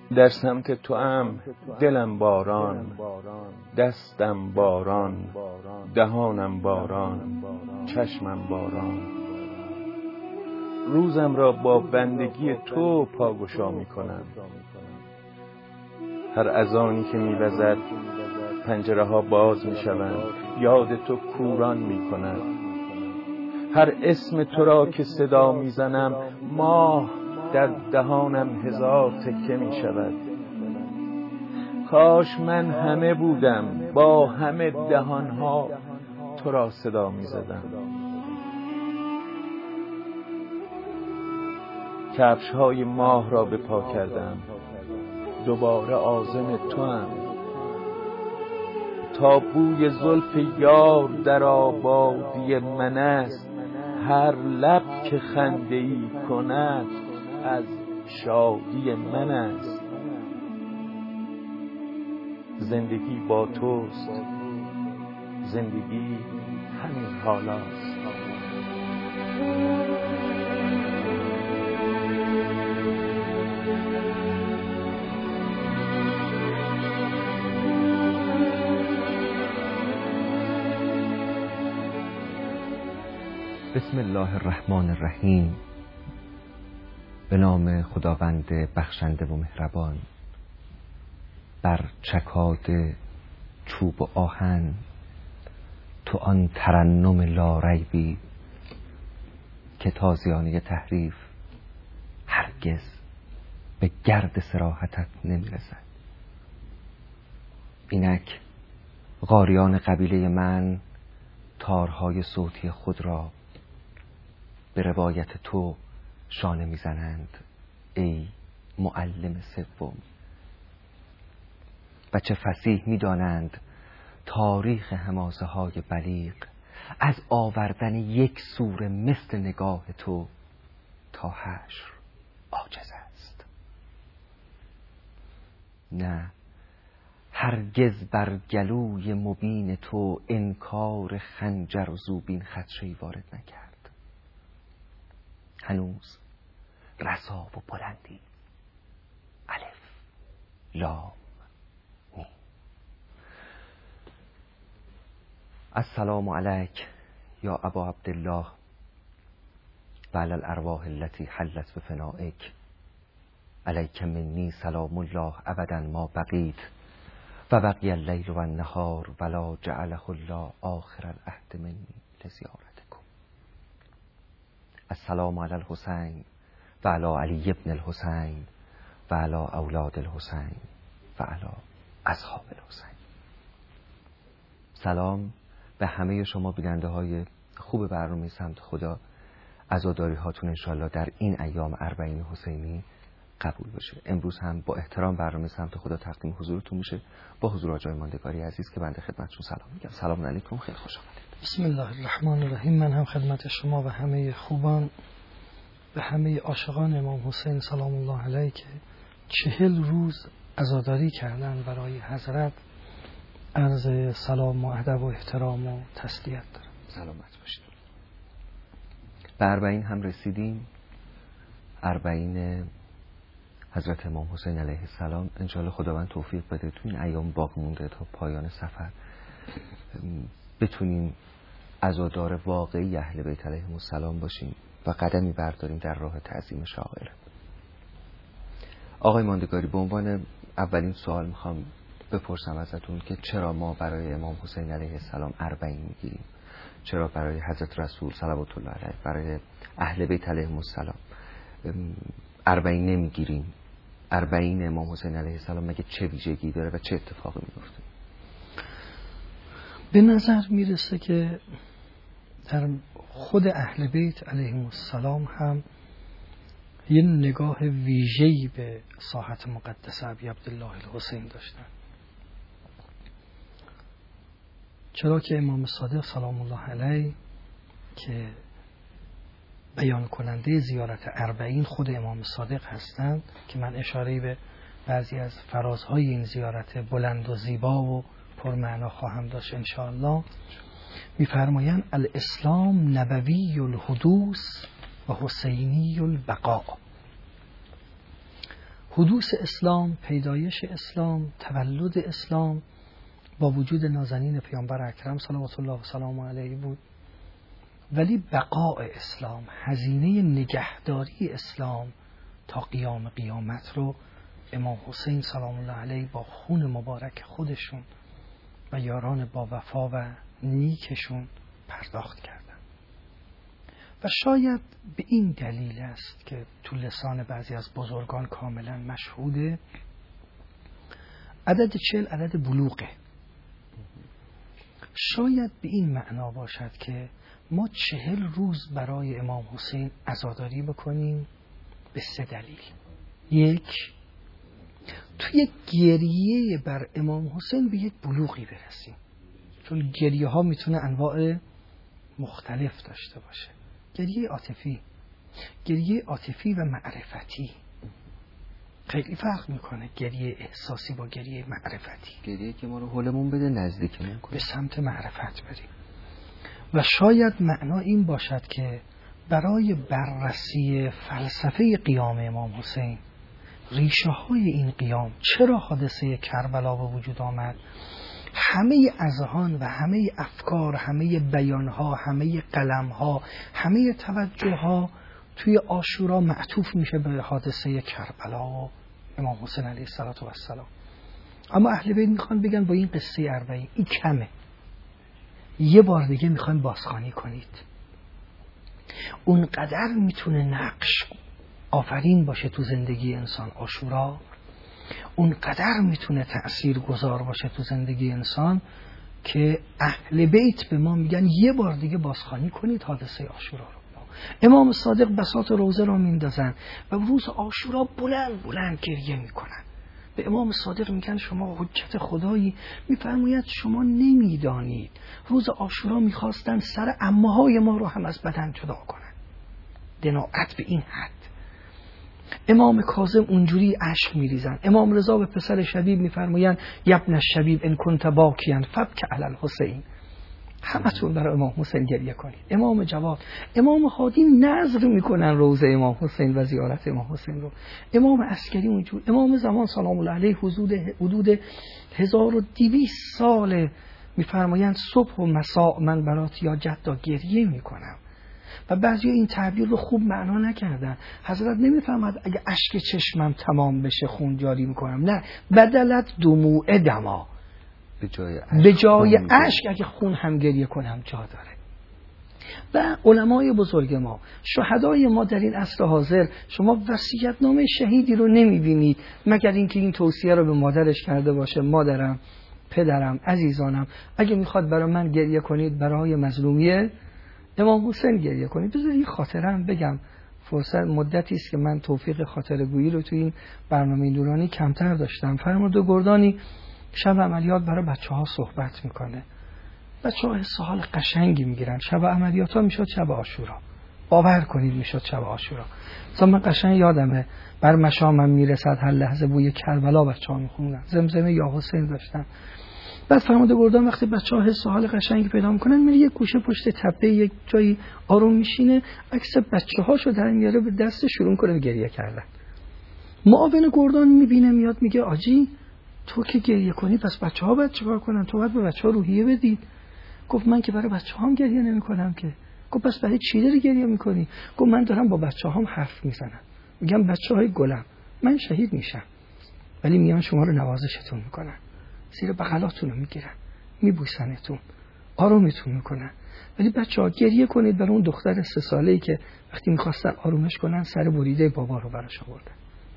در سمت تو ام دلم باران، دستم باران، دهانم باران، چشمم باران. روزم را با بندگی تو پاگشا می کنم. هر اذانی که می وزد پنجره ها باز می شوند، یاد تو کوران می کند. هر اسم تو را که صدا می زنم، ماه در دهانم هزار تکه می شود. کاش من همه بودم، با همه دهانها تو را صدا می زدم. کفش های ماه را به پا کردم، دوباره عازم تو هم. تا بوی زلف یار در آبادی من است، هر لب که خنده ای کند از شادی من است. زندگی با توست، زندگی همین حالاست. بسم الله الرحمن الرحیم. به نام خداوند بخشنده و مهربان. بر چکاد چوب و آهن تو آن ترنم لاریبی که تازیانه تحریف هرگز به گرد صراحتت نمیرسد. اینک قاریان قبیله من تارهای صوتی خود را به روایت تو شانه میزنند ای معلم سوم، و چه فصیح میدانند تاریخ حماسه های بلیغ از آوردن یک سوره مثل نگاه تو تا حشر عاجز است. نه، هرگز بر گلوی مبین تو انکار خنجر و زوبین خدشه‌ای وارد نکرد. هنوز رسا و بلندی، الف لام میم. السلام علیک یا ابا عبدالله و علی الارواح التي حلت بفنائک. علیک منی سلام الله ابدا ما بقیت و بقی اللیل و النهار ولا جعله الله آخر العهد منی لزیارتکم. السلام علی الحسین و علی علی ابن الحسین و علی اولاد الحسین و علی اصحاب الحسین. سلام به همه شما بیننده های خوب برنامه سمت خدا. عزاداری هاتون انشالله در این ایام اربعین حسینی قبول بشه. امروز هم با احترام برنامه سمت خدا تقدیم حضورتون میشه با حضور آجای ماندگاری عزیز که بنده خدمتشون سلام میگم. سلام علیکم، خیلی خوش آمدید. بسم الله الرحمن الرحیم. من هم خدمت شما و همه خوبان و همه عاشقان امام حسین سلام الله علیه که 40 روز عزاداری کردن برای حضرت عرض سلام و ادب و احترام و تسلیت دارم. سلامت باشید. به اربعین هم رسیدیم. اربعین حضرت امام حسین علیه السلام. انشاءالله خداوند توفیق بده تو این ایام باقی مونده تا پایان سفر بتونیم عزادار واقعی اهل بیت علیهم السلام باشیم و قدمی برداریم در راه تعظیم شاعر. آقای ماندگاری، به عنوان اولین سوال میخوام بپرسم ازتون که چرا ما برای امام حسین علیه السلام اربعین میگیریم؟ چرا برای حضرت رسول صلوات الله علیه، برای اهل بیت علیهم السلام اربعین نمیگیریم؟ اربعین امام حسین علیه السلام مگه چه ویژگی داره و چه اتفاقی میفته؟ به نظر میرسه که در خود اهل بیت علیهم السلام هم یه نگاه ویژه‌ای به ساحت مقدسه ابی عبدالله الحسین داشتن. چرا که امام صادق سلام الله علیه که بیان کننده زیارت اربعین خود امام صادق هستند که من اشاره به بعضی از فرازهای این زیارت بلند و زیبا و پرمعنا خواهم داشت انشاءالله. می‌فرمایند الاسلام نبوی الحدوث و حسینی البقاء. حدوث اسلام، پیدایش اسلام، تولد اسلام با وجود نازنین پیامبر اکرم صلوات الله و سلام علیه بود، ولی بقاء اسلام، هزینه نگهداری اسلام تا قیام قیامت رو امام حسین سلام الله علیه با خون مبارک خودشون و یاران با وفا و نیکشون پرداخت کردن. و شاید به این دلیل است که تو لسان بعضی از بزرگان کاملا مشهوده عدد 40 عدد بلوغه. شاید به این معنا باشد که ما 40 روز برای امام حسین عزاداری بکنیم به 3 دلیل. 1، توی گریه بر امام حسین به یک بلوغی برسیم، چون گریه ها میتونه انواع مختلف داشته باشه. گریه عاطفی و معرفتی خیلی فرق میکنه. گریه احساسی با گریه معرفتی، گریه که ما رو حولمون بده، نزدیکمون کنه، به سمت معرفت بریم. و شاید معنا این باشد که برای بررسی فلسفه قیام امام حسین، ریشه های این قیام، چرا حادثه کربلا به وجود آمد، همه اذهان و همه افکار، همه بیانها، همه قلمها، همه توجهها توی عاشورا معطوف میشه به حادثه کربلا و امام حسین علیه السلام. اما اهل بیت میخوان بگن با این قصه 40 این کمه، یه بار دیگه میخوایم بازخوانی کنید. اونقدر میتونه نقش آفرین باشه تو زندگی انسان عاشورا، اونقدر میتونه تأثیر گذار باشه تو زندگی انسان که اهل بیت به ما میگن یه بار دیگه بازخوانی کنید حادثه عاشورا رو. امام صادق بساط روزه را میندازن و روز عاشورا بلند بلند گریه میکنن. به امام صادق میگن شما حجت خدایی، میفرماید شما نمیدانید روز عاشورا میخواستن سر عمه‌های ما رو هم از بدن جدا کنن. دناعت به این حد. امام کاظم اونجوری اشک میریزن. امام رضا به پسر شبیب میفرمایند یبن الشبیب ان کنت باکیا فبک علی الحسین. همتون برای امام حسین گریه کنید. امام جواد، امام هادی نذر میکنن روزه امام حسین و زیارت امام حسین رو. امام عسکری اونجور. امام زمان سلام الله علیه حدود 1200 سال میفرمایند صبح و مساء من برات یا جدا گریه میکنم. و بعضی این تعبیر رو خوب معنا نکردن. حضرت نمیفهمد اگه اشک چشمم تمام بشه خون جاری میکنم، نه، بدلت دموع دما، به جای اشک اگه خون هم گریه کنم جا داره. و علمای بزرگ ما، شهدای ما در این عصر حاضر، شما وصیت‌نامه شهیدی رو نمیبینید مگر اینکه این توصیه رو به مادرش کرده باشه: مادرم، پدرم، عزیزانم، اگه میخواد برای من گریه کنید برای مظلومی امام حسین گریه کنید. بذارید این خاطره هم بگم. فرصت مدتی است که من توفیق خاطره گویی رو تو این برنامه نورانی کمتر داشتم. فرمانده گردانی شب عملیات برای بچه‌ها صحبت میکنه. بچه‌ها حس حال قشنگی میگیرن. شب عملیات‌ها میشد شب عاشورا. باور کنید میشد شب عاشورا. مثلا من قشنگ یادمه بر مشامم میرسد هر لحظه بوی کربلا بچه‌ها میخونن. زمزمه یا حسین داشتن. بعد فرمانده گردان وقتی بچه‌ها حس حال قشنگی پیدا میکنن میره یک گوشه پشت تپه یک جایی آروم میشینه، عکس بچه‌هاشو در میاره، به دست شروع کنه گریه کردن. معاون گردان میبینه میاد میگه آجی تو که گریه کنی پس بچه‌ها باید چیکار کنن؟ تو باید به بچه‌ها روحیه بدید. گفت من که برای بچه‌هام گریه نمی‌کنم که. گفت پس برای چی داری گریه می‌کنی؟ گفت من دارم با بچه‌هام حرف میزنم. میگم بچه‌های گلم من شهید میشم، ولی میان شما رو نوازشتون میکنن، زیر بغلاتون رو میگیرن، میبوسنتون، آرومتون میکنن. ولی بچه‌ها گریه کنید برای اون دختر 3 ساله‌ای که وقتی می‌خواستن آرومش کنن سر بریده بابا رو براش آوردن.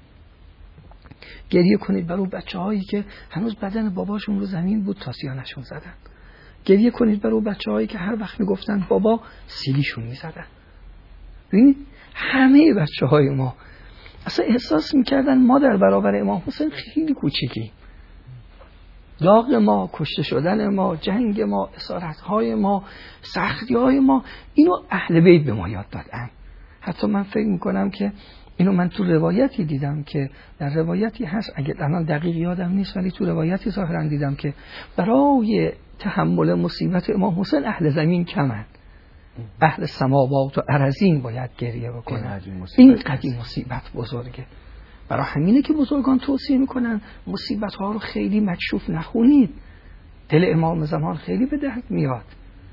گریه کنید برای بچه‌هایی که هنوز بدن باباشون رو زمین بود تاسیانشون زدن. گریه کنید برای بچه‌هایی که هر وقت میگفتن بابا سیلیشون میزدن. ببینید همه بچه‌های ما اصلا احساس میکردن ما در برابر امام حسین خیلی کوچیکی. داغ ما، کشته شدن ما، جنگ ما، اسارت‌های ما، سختی‌های ما، اینو اهل بیت به ما یاد دادن. حتی من فکر میکنم که اینو من تو روایتی دیدم که در روایتی هست، اگه الان دقیق یادم نیست ولی تو روایتی ظاهرا دیدم که برای تحمل مصیبت امام حسین اهل زمین کمند، اهل سماوات و ارضین باید گریه بکنن. این قدیم مصیبت بزرگه. برای همینه که بزرگان توصیه میکنن مصیبت ها رو خیلی مکشوف نخونید، دل امام زمان خیلی به درد میاد.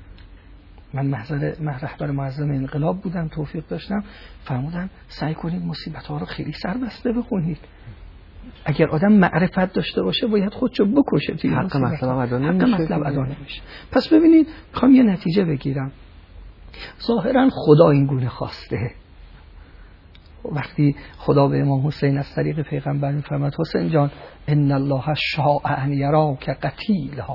من رهبر معظم انقلاب بودم، توفیق داشتم، فرمودن سعی کنید مصیبت ها رو خیلی سربسته بخونید. اگر آدم معرفت داشته باشه باید خودشو بکشه توی حق مطلب ادا نمیشه. پس ببینید میخوام یه نتیجه بگیرم. ظاهرا خدا این گونه خواسته. وقتی خدا به امام حسین از طریق پیغمبر میفرماد حسین جان ان الله شاء ان یراک قتیلا.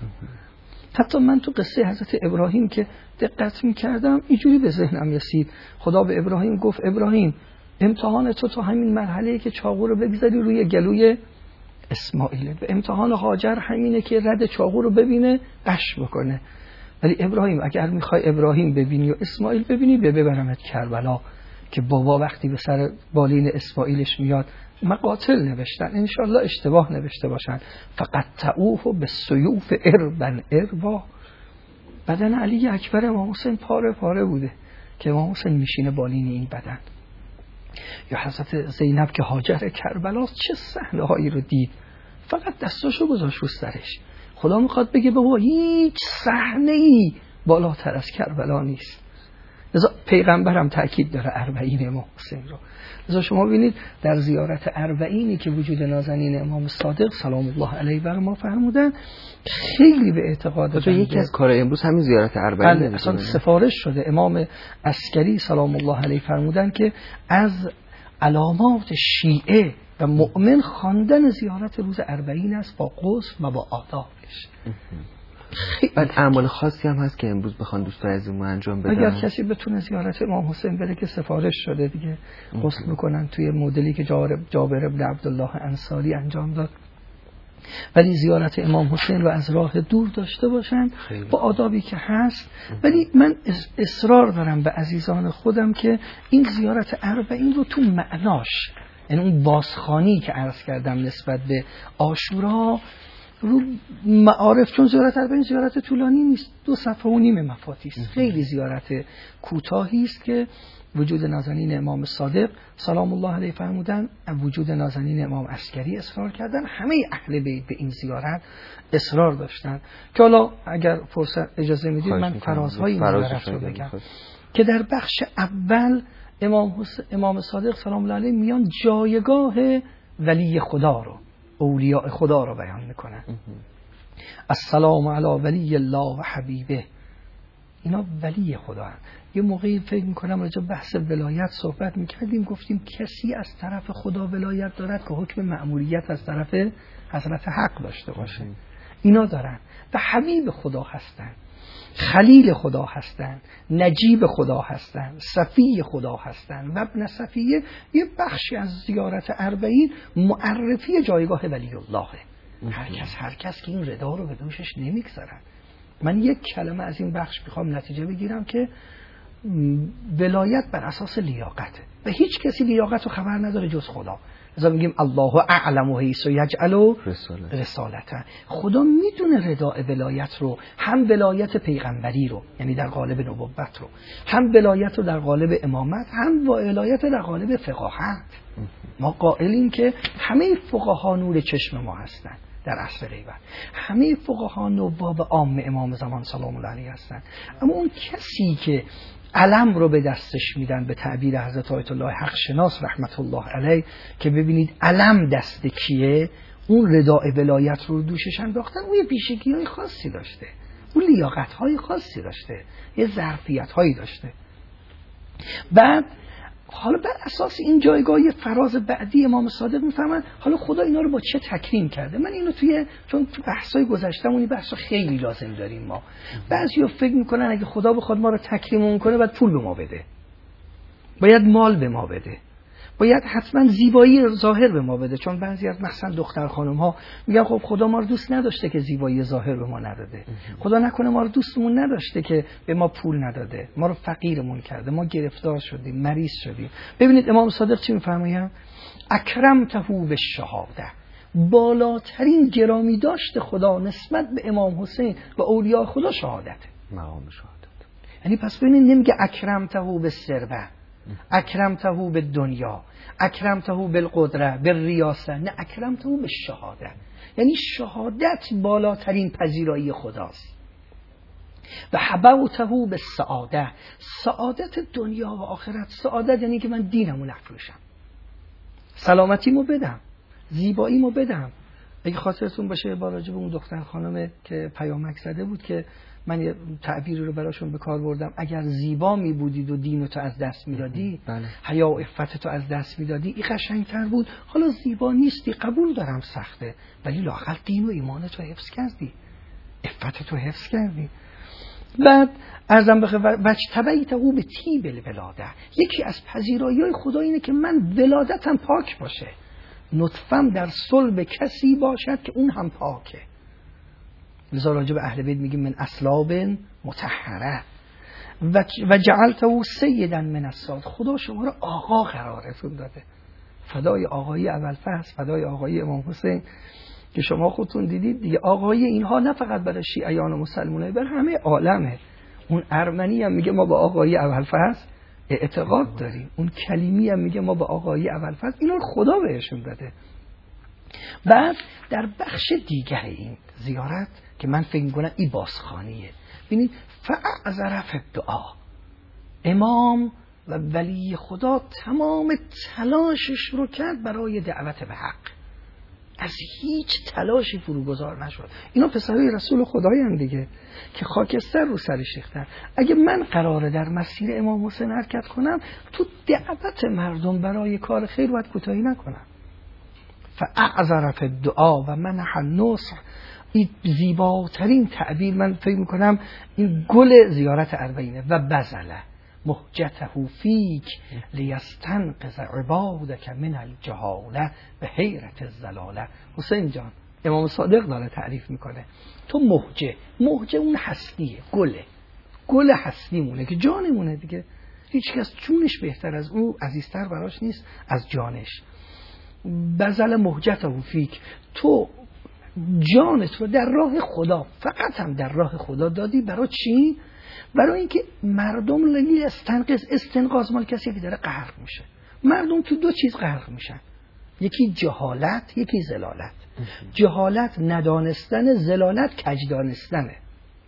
حتی من تو قصه حضرت ابراهیم که دقت میکردم اینجوری به ذهنم رسید، خدا به ابراهیم گفت ابراهیم امتحان تو تا همین مرحله‌ای که چاقو رو بگذاری روی گلوی اسماعیل، و امتحان هاجر همینه که رد چاقو رو ببینه قش بکنه. ولی ابراهیم اگر میخوای ابراهیم ببینی و اسماعیل ببینی ببرمت کربلا، که بابا وقتی به سر بالین اسماعیلش میاد مقاتل نوشتن، انشالله اشتباه نوشته باشن، فقط تعوه به سیوف اربن اروا. بدن علی اکبر امام حسین پاره پاره بوده که امام حسین میشینه بالین این بدن. یا حضرت زینب که هاجر کربلاست چه صحنه هایی رو دید، فقط دستاشو گذاشت رو سرش. خدا میخواد بگه بابا هیچ صحنه ای بالاتر از کربلا نیست. لذا پیغمبرم تأکید داره اربعین امام حسین رو. لذا شما ببینید در زیارت اربعینی که وجود نازنین امام صادق سلام الله علیه بر ما فرمودن خیلی به اعتقاد تو یکی از کار امروز همین زیارت اربعین اصلا سفارش شده. امام عسکری سلام الله علیه فرمودن که از علامات شیعه و مؤمن خواندن زیارت روز اربعین است با غسل و با آدابش. بعد اعمال خاصی هم هست که امروز بخوان دوستان عزیزمون انجام بدن. اگر کسی بتونه زیارت امام حسین بره که سفارش شده دیگه، غسل میکنن توی مدلی که جابر بن عبدالله انصاری انجام داد. ولی زیارت امام حسین رو از راه دور داشته باشن با آدابی که هست. ولی من اصرار دارم به عزیزان خودم که این زیارت اربعین رو تو معناش، یعنی اون بازخوانی که عرض کردم نسبت به عاشورا رو معارف، چون زیارت اربعین زیارت طولانی نیست، 2 صفحه و نیم مفاتی است، خیلی زیارت کوتاهی است که وجود نازنین امام صادق سلام الله علیه فرمودن، وجود نازنین امام عسکری اصرار کردن، همه اهل بیت به این زیارت اصرار داشتن. که حالا اگر فرصت اجازه میدید من فرازهای این زیارت رو بگم که در بخش اول امام صادق سلام الله علیه میان جایگاه ولی خدا رو، اولیاء خدا رو بیان میکنن. السلام علی ولی الله و حبیبه، اینا ولی خدا هست. یه موقعی فکر میکنم راجع بحث ولایت صحبت میکردیم، گفتیم کسی از طرف خدا ولایت دارد که حکم مأموریت از طرف حضرت حق داشته باشه. اینا دارن و حبیب خدا هستن، خلیل خدا هستن، نجیب خدا هستن، صفی خدا هستن و ابن صفیه. یه بخشی از زیارت اربعین معرفی جایگاه ولی اللهه. هر کس که این ردا رو به دوشش نمیگذارن. من یک کلمه از این بخش میخوام نتیجه بگیرم که ولایت بر اساس لیاقته و هیچ کسی لیاقت رو خبر نداره جز خدا. لذا میگیم الله اعلم حیث یجعل رسالته. خدا میدونه رداء ولایت رو، هم ولایت پیغمبری رو یعنی در قالب نبوت رو، هم ولایت رو در قالب امامت، هم ولایت در قالب فقاهت. ما قائلیم که همه فقها نور چشم ما هستند در عصر غیبت، همه فقها نواب عام امام زمان سلام الله علیه هستند. اما اون کسی که علم رو به دستش میدن، به تعبیر حضرت آیت الله حق شناس رحمت الله علیه که ببینید علم دست کیه، اون رداء ولایت رو دوشش انداختن. اون یه پیشگی‌های خاصی داشته، اون لیاقت‌های خاصی داشته، یه ظرفیت‌هایی داشته. بعد حالا بر اساس این جایگاه فراز بعدی امام صادق میفهمن حالا خدا اینا رو با چه تکریم کرده. من اینو چون تو بحثای گذشته‌مون این بحثا خیلی لازم داریم ما. بعضیا فکر میکنن اگه خدا بخواد ما رو تکریممون کنه باید پول به ما بده، باید مال به ما بده، باید حتما زیبایی ظاهر به ما بده. چون بعضی از مثلا دختر خانم ها میگن خب خدا ما رو دوست نداشته که زیبایی ظاهر به ما نداده، خدا نکنه ما رو دوستمون نداشته که به ما پول نداده، ما رو فقیرمون کرده، ما گرفتار شدیم، مریض شدیم. ببینید امام صادق چی میفرمایند؟ اکرمته بالشهاده، بالاترین گرامی داشت خدا نسبت به امام حسین و اولیاء خدا شهادته، مقام شهادت. یعنی پس ببینید نمیگه اکرمته بالثروه، اکرمته بالدنیا، اکرمته بالقدره، بالریاسه، نه اکرمته بالشهاده. یعنی شهادت بالاترین پذیرایی خداست. و حبوته بالسعاده، سعادت دنیا و آخرت. سعادت یعنی که من دینمو نفروشم، سلامتیمو بدم، زیباییمو بدم. اگه خاطرتون باشه با راجع به اون دختر خانم که پیامک زده بود که من یه تعبیری رو براشون به کار بردم، اگر زیبا می بودید و دینتو از دست میدادی، حیا و عفتتو از دست میدادی، این قشنگتر بود. حالا زیبا نیستی، قبول دارم سخته، ولی لااقل دین و ایمانتو حفظ کردی، عفتتو حفظ کردی. بعد ارزم بخیر وجتبیته به طیب الولاده، یکی از پذیرایی‌های خدا اینه که من ولادتم پاک باشه، نطفم در صلب کسی باشد که اون هم پاکه. لذا راجع به اهل بیت میگیم من اصلاب مطهره. و جعلته سیدا من الساد، خدا شما رو آقا قرارتون داده. فدای آقایی ابوالفضل، فدای آقایی امام حسین که شما خودتون دیدید دیگه. آقایی اینها نه فقط برای شیعیان و مسلمانان، بر همه عالمه. اون ارمنی هم میگه ما با آقایی ابوالفضل اعتقاد داریم، اون کلیمی هم میگه ما با آقایی ابوالفضل. اینا رو خدا بهشون داده. بعد در بخش دیگر این زیارت که من فکر می‌کنم این بازخوانیه، ببینید فاعذر فی الدعا، امام و ولی خدا تمام تلاشش رو کرد برای دعوت به حق، از هیچ تلاشی فروگذار نشد. اینا پسرای رسول خدایند دیگه که خاکستر رو سرش ریختن. اگه من قراره در مسیر امام حسین حرکت کنم، تو دعوت مردم برای کار خیر باید کوتاهی نکنم. فاعذر فی الدعا و منح النصح، این زیباترین تعبیر من فکر میکنم این گل زیارت اربعینه. و بذله مهجته فیک لیستنقذ عبادک من الجهاله به حیرت الزلاله. حسین جان، امام صادق داره تعریف میکنه، تو مهجه اون هستیه، گل هستیمونه که جانمونه دیگه. هیچ کس جونش بهتر از او، عزیزتر براش نیست از جانش. بذل مهجته فیک، تو جانت رو در راه خدا، فقط هم در راه خدا دادی. برای چی؟ برای اینکه مردم لگی استنقاذ مال کسی که داره غرق میشه. مردم تو دو چیز غرق میشن، یکی جهالت، یکی زلالت. جهالت ندانستن، زلالت کج دانستنه،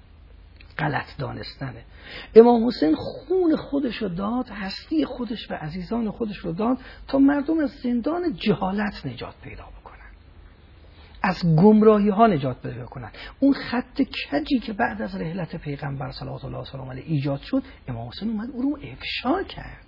غلط دانستنه. امام حسین خون خودش رو داد، هستی خودش و عزیزان خودش رو داد تا مردم از زندان جهالت نجات پیدا بکنن، از گمراهی ها نجات پیدا کنن. اون خط کجی که بعد از رحلت پیغمبر صلوات الله وسلم علیه ایجاد شد، امام حسین اومد اون رو افشا کرد.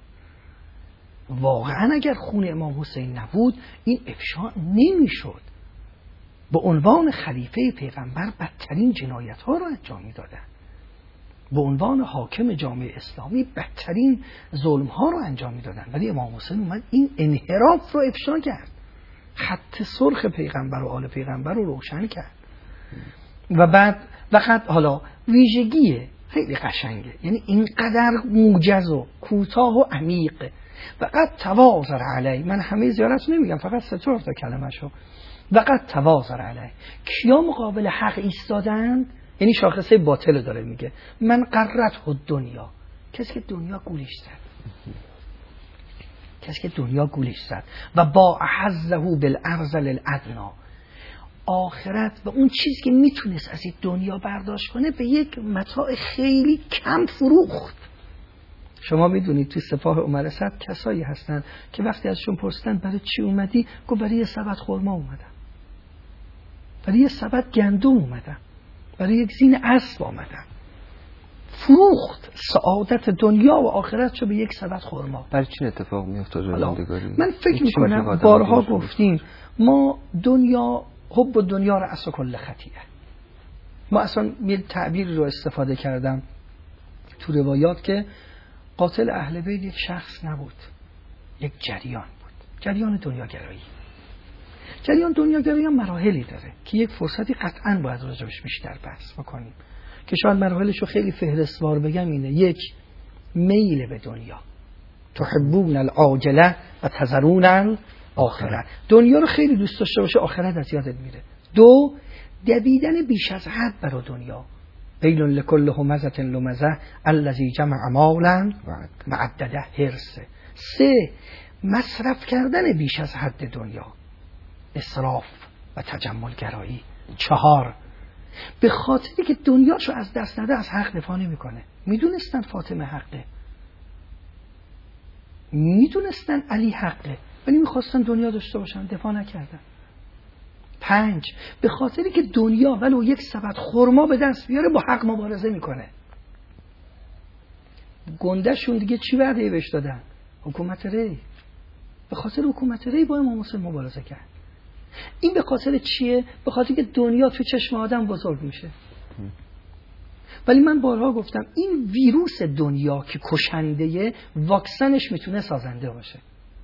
واقعا اگر خون امام حسین نبود این افشا نمیشد. به عنوان خلیفه پیغمبر بدترین جنایت ها رو انجام میدادن، به عنوان حاکم جامعه اسلامی بدترین ظلم ها رو انجام میدادن، ولی امام حسین اومد این انحراف رو افشا کرد، خط سرخ پیغمبر و آل پیغمبر رو روشن کرد. و بعد فقط حالا ویژگی خیلی قشنگه، یعنی اینقدر موجز و کوتاه و عمیق. فقط تواضع علی، من همه زیارت نمیگم، فقط 3-4 تا کلمه شو. فقط تواضع علی، کیا مقابل حق ایستادند؟ یعنی شاخصه باطل داره میگه. من قرته دنیا، کسی که دنیا گولش زد، کسی که دنیا گولش زد. و با احزه بالارذل الادنا، آخرت و اون چیزی که میتونست از این دنیا برداشت کنه به یک متاع خیلی کم فروخت. شما میدونید توی سپاه عمر صد کسایی هستن که وقتی ازشون پرسیدن برای چی اومدی، گفت برای یه سبد خرما اومدم، برای یه سبد گندم اومدم، برای یک زین اسب آمدم. فروخت سعادت دنیا و آخرت شو به یک سبد خرما. برای چی اتفاق میفته زندگاری؟ من فکر میکنم بارها گفتیم ما دنیا، حب دنیا رأس کل خطیئه. ما اصلا یه تعبیر رو استفاده کردم تو روایات که قاتل اهل بیت یک شخص نبود، یک جریان بود، جریان دنیاگرایی. جریان دنیاگرایی هم مراحلی داره که یک فرصتی قطعاً باید راجبش بیشتر بحث بکنیم که شاید مراحلش رو خیلی فهرستوار بگم. اینه: یک، میل به دنیا، تحبون العاجله و تذرون الاخره، دنیا رو خیلی دوست داشته باشه، آخرت از یادت میره. دو، دویدن بیش از حد برای دنیا، ویل لکل همزة لمزة الذی جمع مالا وعدده، حرص. 3 مصرف کردن بیش از حد دنیا، اسراف و تجمل گرایی. 4 به خاطری که دنیاشو از دست نده از حق دفاع نمیکنه. میدونستن فاطمه حقه، میدونستن علی حقه، ولی میخواستن دنیا داشته باشن، دفاع نکردن. 5 به خاطری که دنیا ولو یک سبد خرما به دست بیاره با حق مبارزه میکنه. گندهشون دیگه چی وعده بهش دادن؟ حکومت ری. به خاطر حکومت ری با امام حسین مبارزه کرد. این به خاطر چیه؟ به خاطر که دنیا تو چشم آدم بزرگ میشه. ولی من بارها گفتم این ویروس دنیا که کشنده، واکسنش میتونه سازنده باشه.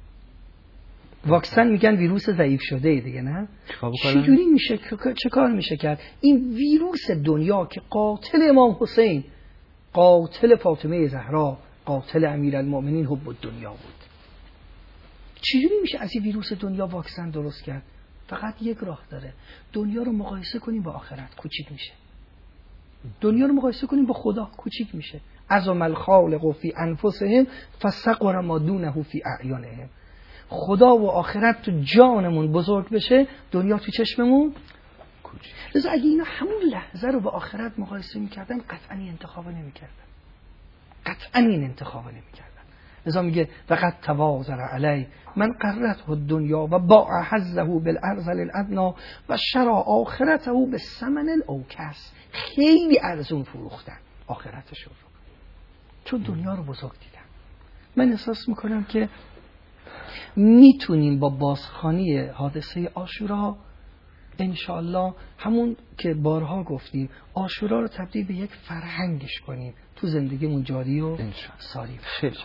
واکسن میگن ویروس ضعیف شده دیگه، نه؟ چجوری میشه؟ چه کار میشه کرد؟ این ویروس دنیا که قاتل امام حسین، قاتل فاطمه زهرا، قاتل امیرالمؤمنین حب الدنیا بود، چجوری میشه از این ویروس دنیا واکسن درست کرد؟ فقط یک راه داره، دنیا رو مقایسه کنیم با آخرت، کوچیک میشه. دنیا رو مقایسه کنیم با خدا، کوچیک میشه. عظم الخالق فی انفسهم فصغر ما دونه فی اعیانهم. خدا و آخرت تو جانمون بزرگ بشه، دنیا تو چشممون کوچیک. لذا اگه اینا همون لحظه رو با آخرت مقایسه میکردن، قطعا این انتخاب نمیکردن، قطعا این انتخاب نمیکردن. لذا میگه وقد تواضع علی من قرته الدنیا و باع حظه بالارذل الادنی و شرا آخرته بالثمن الاوکس. خیلی ارزون فروختن آخرتشون رو، چون دنیا رو بزرگ دیدن. من احساس میکنم که میتونیم با بازخوانی حادثه عاشورا انشاءالله همون که بارها گفتیم عاشورا رو تبدیل به یک فرهنگش کنیم تو زندگیمون جاری و ساری.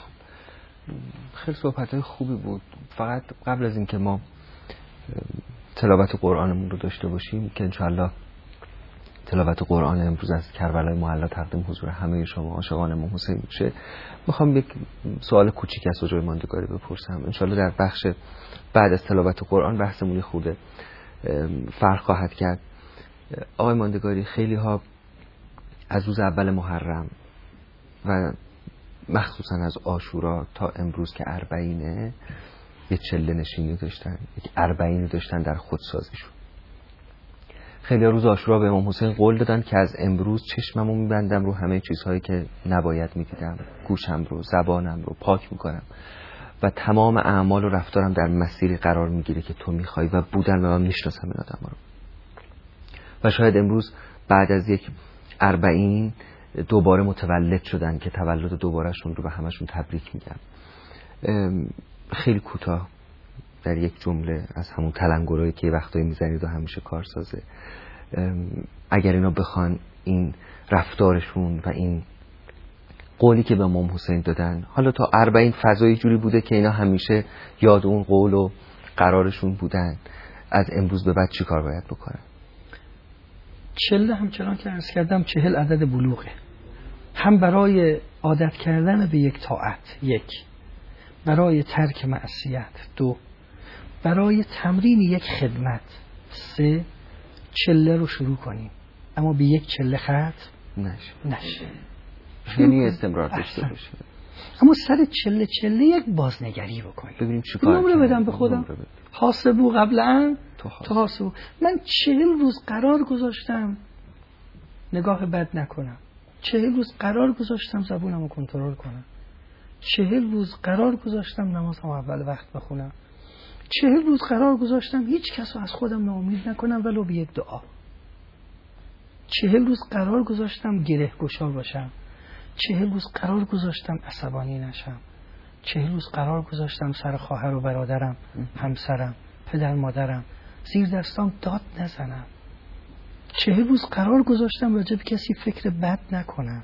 خیلی صحبت‌های خوبی بود. فقط قبل از اینکه ما تلاوت قرآنمون رو داشته باشیم که انشاءالله تلاوت قرآن امروز از کربلای معلی تقدیم حضور همه شما عاشقان امام حسین میشه، میخوام یک سوال کوچیک از حجای ماندگاری بپرسم. انشاءالله در بخش بعد از تلاوت قرآن بحثمون خورده فرق خواهد کرد. آقای ماندگاری، خیلی ها از روز اول محرم و مخصوصا از عاشورا تا امروز که اربعینه یه چله نشینی داشتن، یک اربعینی داشتن در خودسازیشون. خیلی روز عاشورا به امام حسین قول دادن که از امروز چشممو میبندم رو همه چیزهایی که نباید میدیدم، گوشم رو، زبانم رو پاک میکنم و تمام اعمال و رفتارم در مسیری قرار میگیره که تو میخوای و بودن و من میشناسم این آدم رو. و شاید امروز بعد از یک اربعین دوباره متولد شدن که تولد دوبارهشون رو به همشون تبریک میگم. خیلی کوتاه در یک جمله از همون تلنگرایی که وقتایی میزنید و همیشه کارسازه، اگر اینا بخوان این رفتارشون و این قولی که به امام حسین دادن، حالا تا 40 فضایی جوری بوده که اینا همیشه یاد اون قول و قرارشون بودن، از امروز به بعد چی کار باید بکنن؟ 40 همچنان که عرض کردم 40 عدد بلوغه، هم برای عادت کردن به یک طاعت، 1 برای ترک معصیت، 2 برای تمرین یک خدمت، 3 40 رو شروع کنیم اما به یک 40 ختم نشه. یعنی استمرار داشته باشه، اما سر 40 یک بازنگری بکنیم، ببینیم چی کار نمره بدم به خودم. حاسبو قبل ان تحاسبو. من 40 روز قرار گذاشتم نگاه بد نکنم، 40 روز قرار گذاشتم زبونمو کنترل کنم، 40 روز قرار گذاشتم نمازم اول وقت بخونم، 40 روز قرار گذاشتم هیچ کس رو از خودم ناامید نکنم ولو به یک دعا، 40 روز قرار گذاشتم گره گشا باشم، 40 روز قرار گذاشتم عصبانی نشم، 40 روز قرار گذاشتم سر خواهر و برادرم، همسرم، پدر مادرم، زیر دستام داد نزنم، 40 روز قرار گذاشتم راجع به کسی فکر بد نکنم،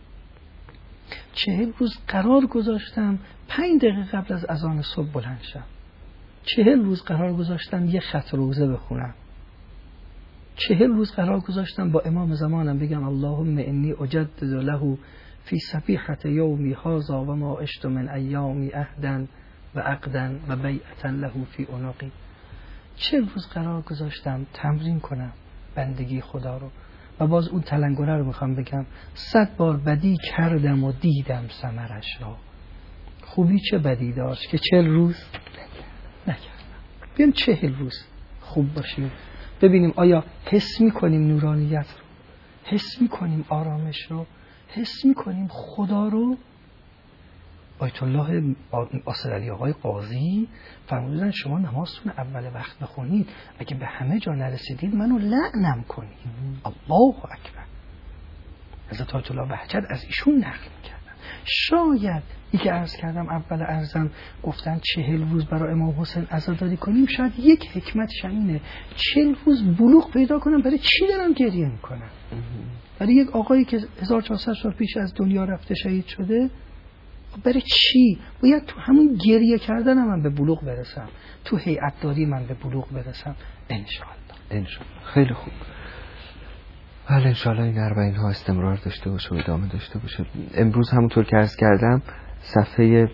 40 روز قرار گذاشتم 5 دقیقه قبل از اذان صبح بلند شم، 40 روز قرار گذاشتم یه خط روزه بخونم، 40 روز قرار گذاشتم با امام زمانم بگم اللهم انی اجدد له فی صبیحة یومی هذا و ما عشت من ایامی عهدا و عقدا و بیعة له فی عنقی. 40 روز قرار گذاشتم تمرین کنم بندگی خدا رو. و باز اون تلنگره رو میخوام بگم 100 بار بدی کردم و دیدم ثمرش را، خوبی چه بدی داشت که 40 روز نکردم. بیایم 40 روز خوب باشیم، ببینیم آیا حس میکنیم نورانیت رو، حس میکنیم آرامش رو، حس میکنیم خدا رو. آیت الله آصدعلی آقای قاضی فرمودن شما نمازتون اول وقت بخونید، اگه به همه جا نرسیدید منو لعنم کنید. الله اکبر. حضرت آیت الله بهجت از ایشون نقل میکردن. شاید که عرض کردم اول عرضم گفتن 40 روز برای امام حسین عزاداری کنیم، شاید یک حکمتش اینه 40 روز بلوغ پیدا کنم برای چی دارم گریه میکنم. برای یک آقایی که 1400 سال پیش از دنیا رفته شهید شده، برای چی؟ باید تو همون گریه کردن من به بلوغ برسم، تو هیئت‌داری من به بلوغ برسم. انشاءالله. خیلی خوب. بله انشاءالله این 40 ها استمرار داشته باشه و ادامه داشته باشه. امروز همونطور که عرض کردم صفحه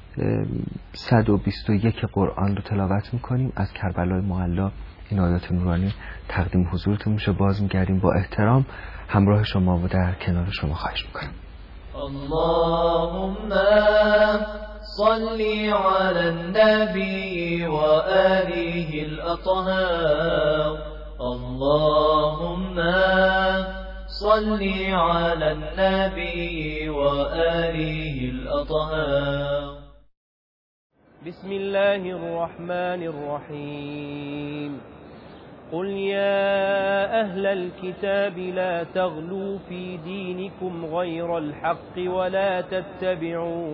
121 قرآن رو تلاوت میکنیم از کربلای معلا. این آیات نورانی تقدیم حضورتون میشه. باز میگردیم با احترام همراه شما و در کنار شما خواهش میکنم. اللهم صل على النبي وآله الأطهار. اللهم صل على النبي وآله الأطهار. بسم الله الرحمن الرحيم. قل يا أهل الكتاب لا تغلوا في دينكم غير الحق ولا تتبعوا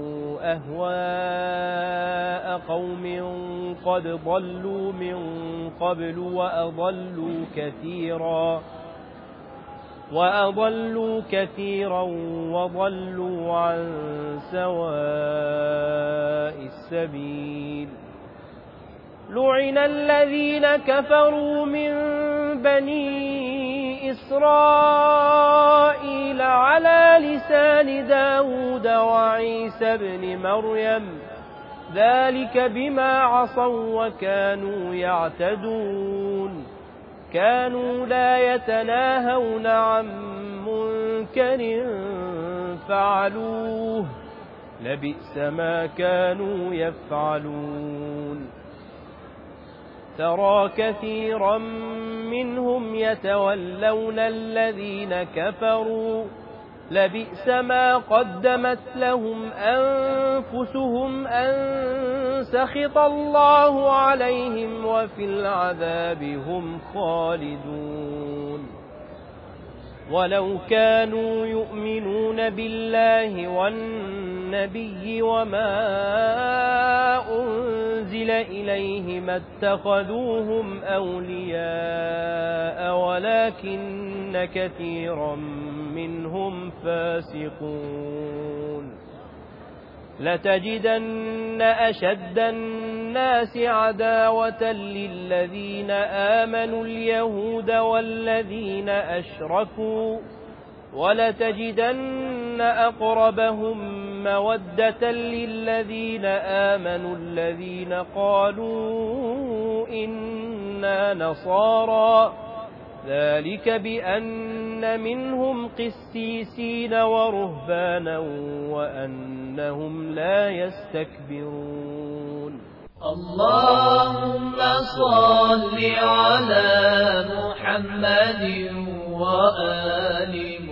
أهواء قوم قد ضلوا من قبل وأضلوا كثيرا وضلوا عن سواء السبيل. لعن الذين كفروا من بني إسرائيل على لسان داود وعيسى بن مريم ذلك بما عصوا وكانوا يعتدون. كانوا لا يتناهون عن منكر فعلوه لبئس ما كانوا يفعلون. ترى كثيرا منهم يتولون الذين كفروا لبئس ما قدمت لهم أنفسهم أن سخط الله عليهم وفي العذاب هم خالدون. ولو كانوا يؤمنون بالله والنبي وما أنزل إليه ما اتخذوهم أولياء ولكن كثيرا منهم فاسقون. لتجدن أشد الناس عداوة للذين آمنوا اليهود والذين أشركوا ولتجدن أقربهم مودة للذين آمنوا الذين قالوا إنا نصارى ذلك بأن منهم قسيسين ورهبانا وأنهم لا يستكبرون. اللهم صل على محمد وآل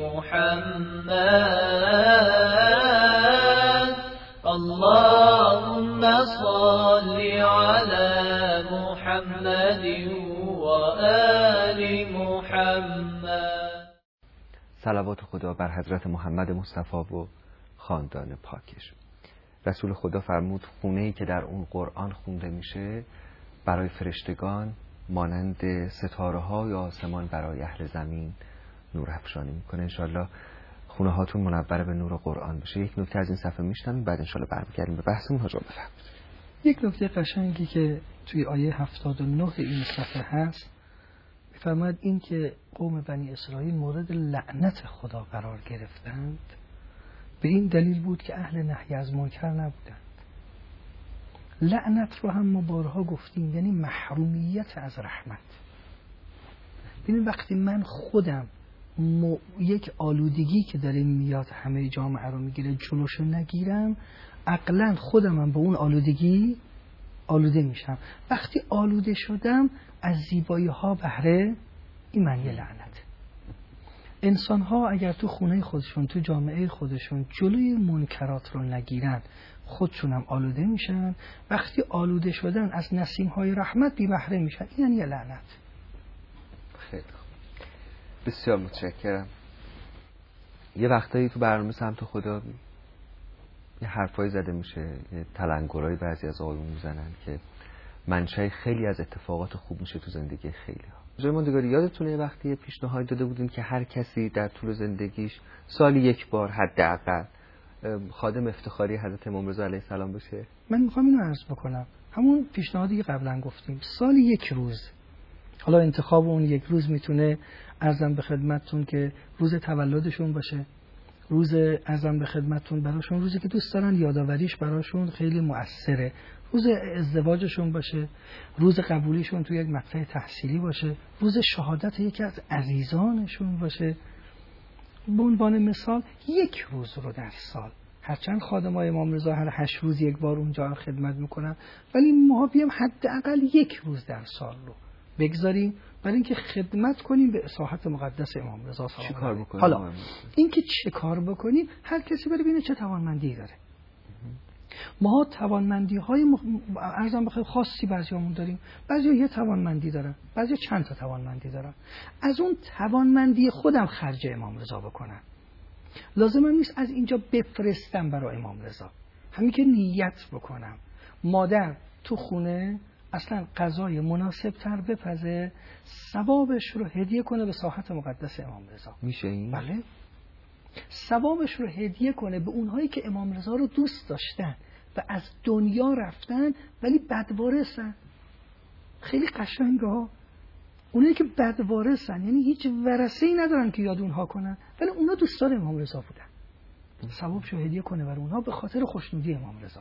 محمد. اللهم صل على محمد وآل محمد. صلوات خدا بر حضرت محمد مصطفی و خاندان پاکش. رسول خدا فرمود خونه‌ای که در اون قرآن خونده میشه برای فرشتگان مانند ستاره‌های آسمان برای اهل زمین نور افشانی میکنه. انشالله خونه هاتون منور به نور قرآن بشه. یک نکته از این صفحه میشنم بعد انشالله برمیگردیم به بحثمون. حاجی بفرمایید. یک نکته قشنگی که توی آیه 79 این صفحه هست میفرماید این که قوم بنی اسرائیل مورد لعنت خدا قرار گرفتند به این دلیل بود که اهل نهی از منکر نبودند. لعنت رو هم ما بارها گفتیم، یعنی محرومیت از رحمت. ببین وقتی من خودم یک آلودگی که داره میاد همه جامعه رو میگیره جلوشو نگیرم، عقلا خودم هم به اون آلودگی آلوده میشم. وقتی آلوده شدم از زیبایی ها بهره، این معنی لعنت. انسان ها اگر تو خونه خودشون، تو جامعه خودشون جلوی منکرات رو نگیرن، خودشون هم آلوده میشن. وقتی آلوده شدن از نسیم های رحمت بی بهره میشن. این یعنی لعنت. خیلی خوب، بسیار متشکرم. یه وقتایی تو برنامه سمت خدا یه حرفایی زده میشه، یه تلنگرهای بعضی از آقایون میزنن که منشأ خیلی از اتفاقات خوب میشه تو زندگی خیلی ها. جای ماندگاری یادتونه یه وقتی یه پیشنهاد داده بودیم که هر کسی در طول زندگیش سالی یک بار حداقل خادم افتخاری حضرت امام رضا علیه السلام بشه؟ من میخوام اینو عرض بکنم، همون پیشنهادی که قبلا گفتیم، سالی یک روز. حالا انتخاب اون یک روز میتونه عرضم به خدمتتون که روز تولدشون باشه، روز عرضم به خدمتتون براشون روزی که دوست دارن یادآوریش براشون خیلی مؤثره، روز ازدواجشون باشه، روز قبولیشون تو یک مقطع تحصیلی باشه، روز شهادت یکی از عزیزانشون باشه. به عنوان مثال یک روز رو در سال، هرچند خادمای امام رضا هر 8 روز یک بار اونجا خدمت میکنن، ولی ما بیام حداقل یک روز در سال رو بگذاریم برای اینکه خدمت کنیم به ساحت مقدس امام رضا. چه کار بکنیم؟ حالا اینکه چه کار بکنیم، هر کسی بره ببینه چه توانمندی داره. ما توانمندی های ارزان بخیر خاصی بعضیامون داریم، بعضیا یه توانمندی دارن، بعضیا چند تا توانمندی دارن. از اون توانمندی خودم خرج امام رضا بکنم. لازم نیست از اینجا بفرستم برای امام رضا، همین که نیت بکنم مادر تو خونه اصلا غذای مناسب تر بپزه، ثوابش رو هدیه کنه به ساحت مقدس امام رضا. میشه این؟ بله. ثوابش رو هدیه کنه به اونهایی که امام رضا رو دوست داشتن و از دنیا رفتن ولی بدوارثن. خیلی قشنگه ها. اونایی که بدوارثن یعنی هیچ ورثه‌ای ندارن که یاد اونها کنن، ولی اونا دوستان امام رضا بودن. ثوابش رو هدیه کنه بر اونها به خاطر خوشنودی امام رضا.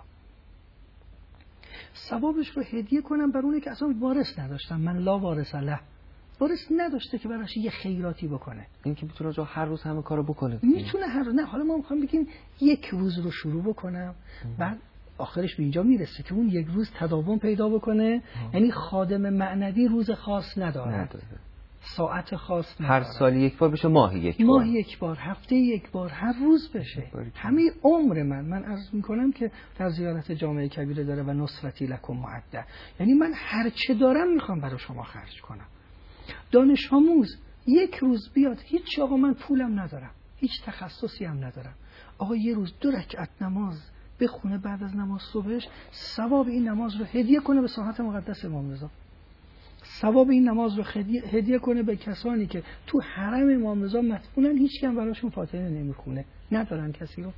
ثوابش رو هدیه کنم بر اونایی که اصلا وارث نداشتن. من لا وارث له، وارث نداشته که براش یه خیراتی بکنه. این که میتونه جا هر روز همه کارو بکنه. میتونه هر روز. نه حالا ما میخوام بگیم یک روز رو شروع بکنم، بعد آخرش به اینجا میرسه که اون یک روز تداوم پیدا بکنه. یعنی خادم معنوی روز خاص نداره، ساعت خاص نداره. هر سال یک بار بشه، ماهی یک بار، ماهی یک بار، هفته یک بار، هر روز بشه. همه عمر من عرض میکنم که در زیارت جامعه کبیره داره و نصرتی لکم معده، یعنی من هر چه دارم میخوام برای شما خرج کنم. دانش آموز یک روز بیاد، هیچ آقا من پولم ندارم، هیچ تخصصی هم ندارم، آقا یه روز 2 رکعت نماز بخونه بعد از نماز صبحش، ثواب این نماز رو هدیه کنه به ساحت مقدس امام رضا. ثواب این نماز رو هدیه کنه به کسانی که تو حرم امام رضا مدفونن، هیچ کم براشون فاتحه نمیخونه، ندارن کسی رو.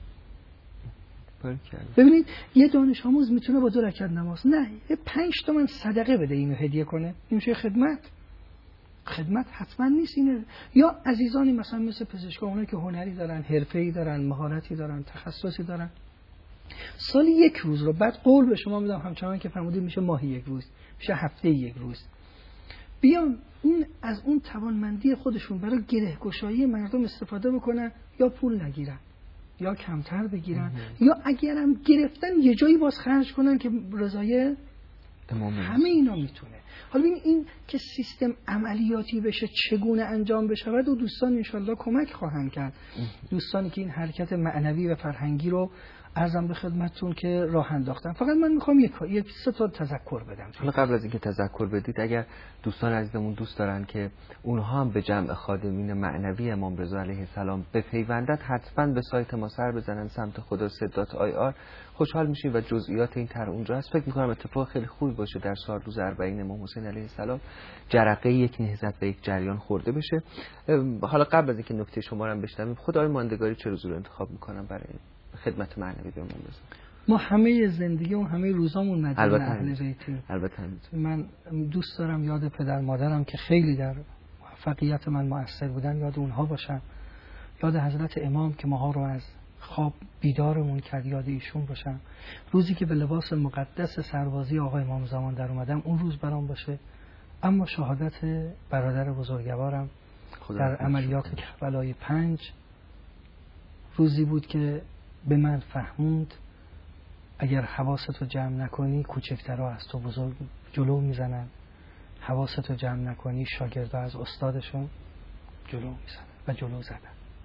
ببینید یه دانش آموز میتونه با 2 رکعت نماز، نه 5 تومن صدقه بده، اینو هدیه کنه، این میشه خدمت حتما نیست اینه. یا عزیزانی مثلا مثل پزشکا، اونایی که هنری دارن، حرفه‌ای دارن، مهارتی دارن، تخصصی دارن، سالی یک روز رو، بعد قول به شما میدم همچنان که فرمودید میشه ماهی یک روز، میشه هفته یک روز، بیان اون از اون توانمندی خودشون برای گره‌گشایی مردم استفاده بکنن، یا پول نگیرن یا کمتر بگیرن، یا اگرم گرفتن یه جایی باز خرج کنن که رضای همه اینا میتونه. حالا این که سیستم عملیاتی بشه چگونه انجام بشه و دوستان انشالله کمک خواهند کرد، دوستانی که این حرکت معنوی و فرهنگی رو عرضم به خدمتتون که راه انداختن. فقط من میخوام یک 3 تا تذکر بدم. حالا قبل از اینکه تذکر بدید، اگر دوستان عزیزمون دوست دارن که اونها هم به جمع خادمین معنوی امام رضا علیه السلام بپیوندن، حتما به سایت ما سر بزنن، سمت خدا سد.ir، خوشحال میشیم و جزئیات این طرح اونجا هست. فکر میکنم اتفاق خیلی خوبی باشه در سال روز 40 امام حسین علیه السلام جرقه یک نهضت و یک جریان خورده بشه. حالا قبل از اینکه نکته شما رو هم بشنویم، خدای ماندگاری چه روزی رو انتخاب میکنن برای خدمت معنوی به امام رضا؟ ما همه زندگی و همه روزامون مدیون اهل بیتیم. البته من دوست دارم یاد پدر مادرم که خیلی در موفقیت من مؤثر بودن یاد اونها باشم، یاد حضرت امام که ماها رو از خواب بیدارمون کرد یاد ایشون باشم، روزی که به لباس مقدس سربازی آقای امام زمان در اومدم اون روز برام باشه. اما شهادت برادر بزرگوارم در عملیات کربلای 5 روزی بود که به من فهموند اگر حواستو جمع نکنی کوچکترها از تو بزرگ جلو میزنن، حواستو جمع نکنی شاگردا از استادشون جلو میزنن و جلو زدن.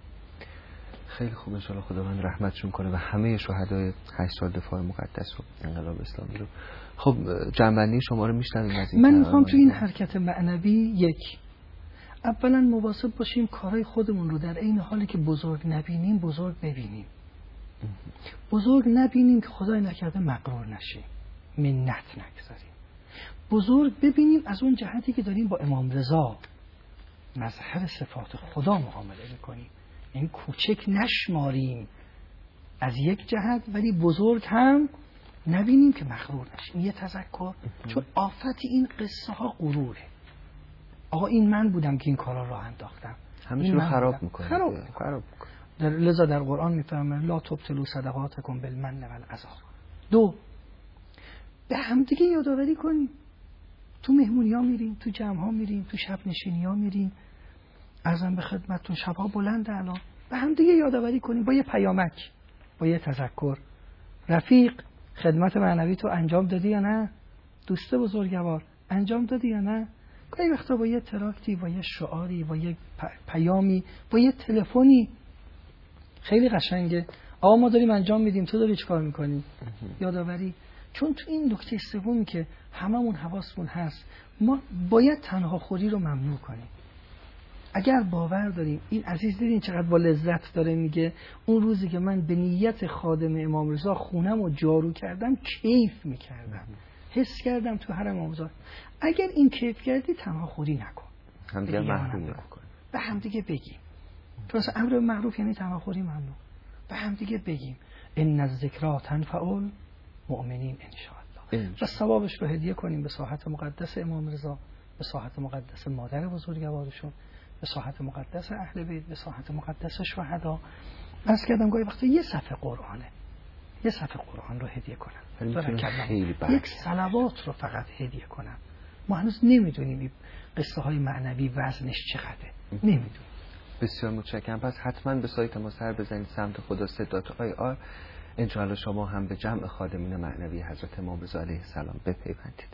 خیلی خوب، ان شاءالله خداوند رحمتشون کنه و همه شهدای 8 سال دفاع مقدس رو، انقلاب اسلامی رو. خب جنبندی شما رو میشنویم از این. من میخوام تو این حرکت معنوی اولا مواظب باشیم کارهای خودمون رو در این حالی که بزرگ نبینیم بزرگ ببینیم. بزرگ نبینیم که خدای نکرده مغرور نشیم، منت نگذاریم. بزرگ ببینیم از اون جهتی که داریم با امام رضا مظهر صفات خدا معامله میکنیم، یعنی کوچک نشماریم از یک جهت، ولی بزرگ هم نبینیم که مغرور نشیم. یه تذکر، چون آفت این قصه ها غروره. آقا این من بودم که این کارا راه انداختم، همه رو خراب میکنه. لذا در قرآن میفهمه لا تبطلوا صدقاتکم بالمن والعذا. 2 به همدیگه یادآوری کنیم. تو مهمونی ها میریم، تو جمع ها میریم، تو شب نشینی ها میریم. عرضم به خدمتتون شبها بلنده الان، به همدیگه یادآوری کنیم با یه پیامک، با یه تذکر. رفیق خدمت معنوی تو انجام دادی یا نه؟ دوست بزرگوار انجام دادی یا نه؟ گاهی وقتا با یه تراکتی، با یه شعاری، با یه پیامی، با یه تلفنی خیلی قشنگه. آقا ما داریم انجام میدیم، تو داری چیکار میکنی؟ یادآوری. چون تو این نکته سومی که هممون حواسمون هست، ما باید تنها خوری رو ممنوع کنیم. اگر باور داریم این عزیز دیدین چقدر با لذت داره میگه اون روزی که من به نیت خادم امام رضا خونم رو جارو کردم کیف میکردم، حس کردم تو حرم امام رضا. اگر این کیف کردی تنها خوری نکن، همدیگه محروم نکن، به همدیگه بگیم. تو اصلا امر معروف یعنی تنها خوری ممنوع. به همدیگه بگیم ان الذکرى تنفع المؤمنین ان شاء الله. و ثوابش رو هدیه کنیم به ساحت مقدس امام رضا، به ساحت مقدس مادر بزرگوارشون، به ساحت مقدس اهل بیت، به ساحت مقدس شهدا. عرض کردم گاهی وقتا یه صفحه قرآن رو هدیه کنن، یک صلوات رو فقط هدیه کنن. ما هنوز نمیدونیم این قصه های معنوی وزنش چقدره، نمیدونیم. بسیار متشکرم. پس حتما به سایت ما سر بزنید، سمت خدا صدا.ir. انشاءالله شما هم به جمع خادمین معنوی حضرت امام رضا علیه السلام بپیوندید.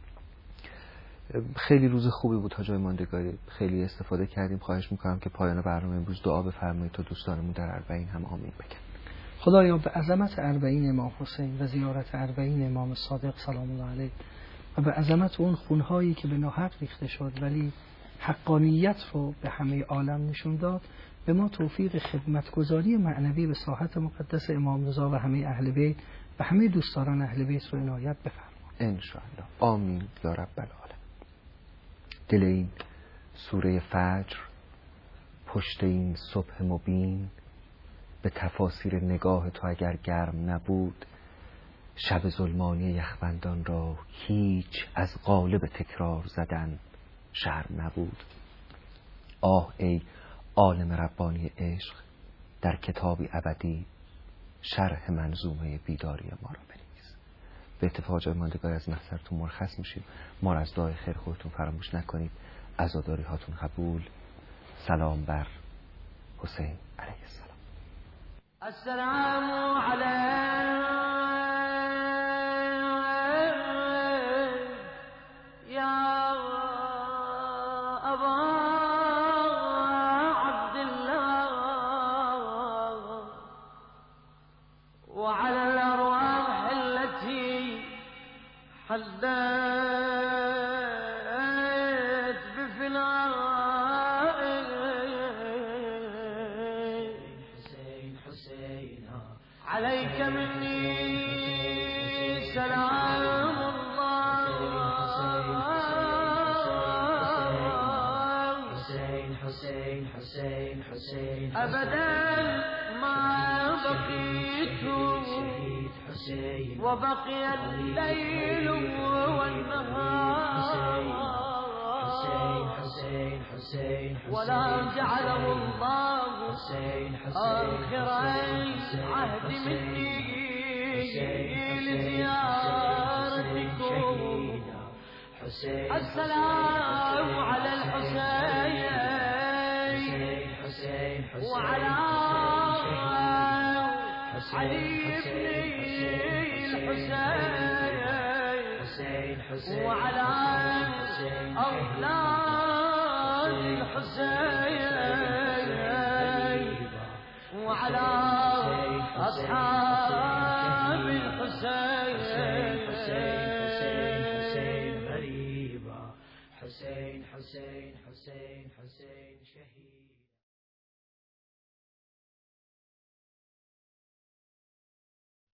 خیلی روز خوبی بود حاج آقای ماندگاری، خیلی استفاده کردیم. خواهش میکنم که پایان برنامه امروز دعا بفرمایید تا دوستانمون در اربعین هم آمین بگن. خدایا به عظمت اربعین امام حسین و زیارت اربعین امام صادق سلام الله علیه و به عظمت اون خونهایی که به ناحق ریخته شد ولی حقانیت رو به همه عالم نشون داد، به ما توفیق خدمتگزاری معنوی به ساحت مقدس امام رضا و همه اهل بیت و همه دوستداران اهل بیت رو عنایت بفرما ان شاء الله. آمین یا رب العالمین. دل این سوره فجر، پشت این صبح مبین، به تفاسیر نگاه تو اگر گرم نبود، شب ظلمانی یخبندان را هیچ از قالب تکرار زدن شرم نبود. آه ای عالم ربانی عشق، در کتابی ابدی شرح منظومه بیداری ما را بنویس. به اتفاق جای ماندگار از محضرتون مرخص میشیم. ما را از دعای خیر خودتون فراموش نکنید. عزاداری هاتون قبول. سلام بر حسین علیه السلام. السلام علیک یا ابا عبدالله وعلى الأرواح التي حدثت عليك مني سلام الله. حسين حسين حسين أبدا ما بقيت وبقي الليل والنهار ولا جعله الله آخر عهد مني لزيارتكم. السلام على الحسين وعلى علي بن الحسين وعلى أولاد الحسين وعلى أصحاب الحسين غريبا حسين حسين حسين حسين شهيد